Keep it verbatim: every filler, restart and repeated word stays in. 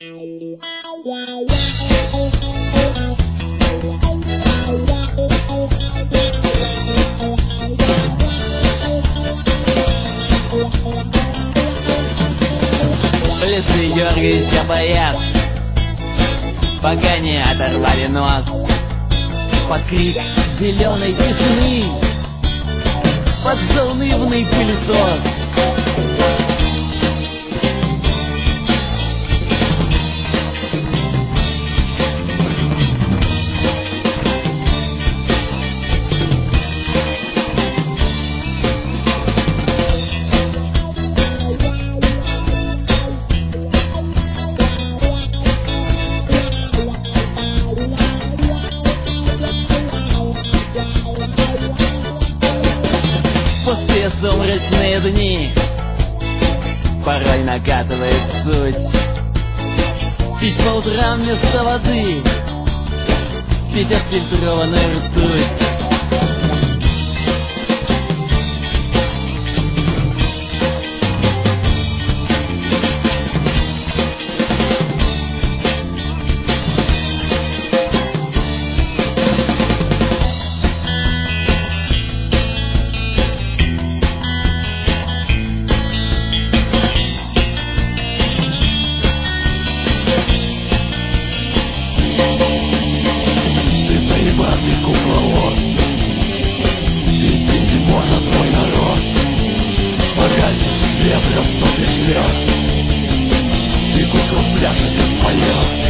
Улицы Георгиевича боят, пока не оторвали нос. Под крик зеленой тишины, под заунывный пылесос. Пустые сумрачные дни порой накатывает суть. Пить по утрам вместо воды, пить отфильтрованную ртуть. Кукловод, извините, можно твой народ. Погасит ветром топи слез, и кукол пляшет и поет.